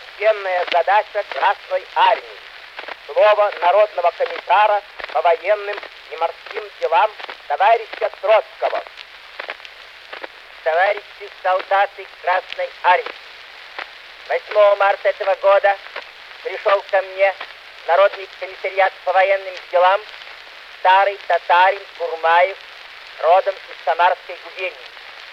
первостепенная задача Красной Армии. Слово Народного комиссара по военным и морским делам товарища Троцкого. Товарищи солдаты Красной Армии, 8 марта этого года пришел ко мне Народный комиссариат по военным делам старый татарин Курмаев, родом из Самарской губернии.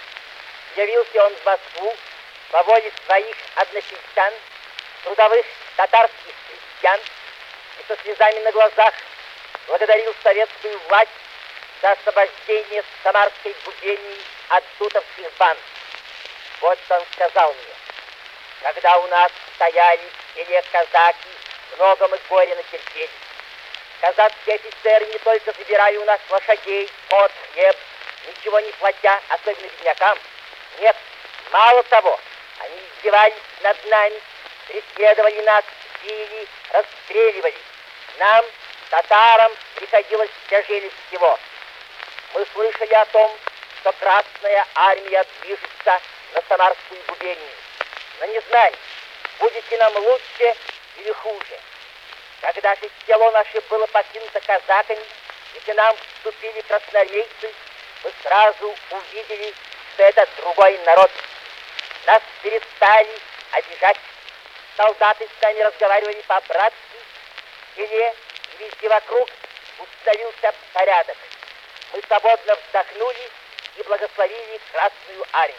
Явился он в Москву по воле своих односельчан, трудовых татарских крестьян, и со слезами на глазах благодарил советскую власть за освобождение Самарской губернии от тутовских банд. Вот что он сказал мне: когда у нас стояли в селе казаки, много мы горя натерпели. Казацкие офицеры не только забирали у нас лошадей, скот, хлеб, ничего не платя, особенно беднякам. Нет, мало того, они издевались над нами, преследовали нас, били, расстреливали. Нам, татарам, приходилось тяжелее всего. Мы слышали о том, что Красная Армия движется на Самарскую губернию. Но не знаем, будет ли нам лучше или хуже. Когда же село наше было покинуто казаками, и к нам вступили красноармейцы, мы сразу увидели, что это другой народ. Нас перестали обижать. Солдаты с нами разговаривали по-братски. В селе и везде вокруг установился порядок. Мы свободно вздохнули и благословили Красную Армию.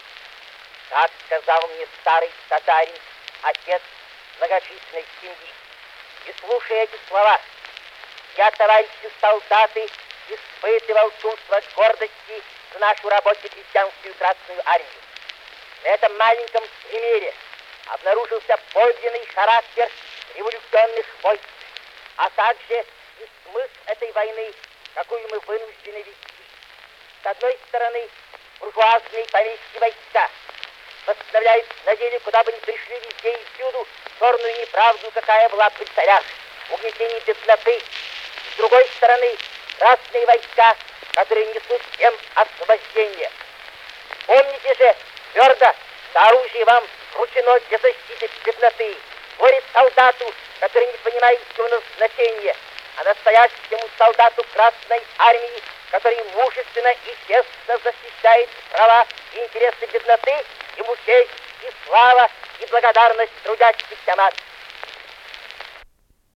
Так сказал мне старый татарин, отец многочисленной семьи. И слушая эти слова, я, товарищи солдаты, испытывал чувство гордости за нашу рабоче-крестьянскую Красную Армию. На этом маленьком примере обнаружился подлинный характер революционных войск, а также и смысл этой войны, какую мы вынуждены вести. С одной стороны, буржуазные помещие войска восстановляют на деле, куда бы ни пришли, везде и всюду, черную неправду, какая была при царях, угнетение бедноты. С другой стороны, красные войска, которые несут всем освобождение. Помните же твердо, что оружие вам вручено для защиты бедноты. Горе солдату, который не понимает его назначения, а настоящему солдату Красной Армии, который мужественно и честно защищает права и интересы бедноты, ему честь и слава и благодарность трудящихся наций.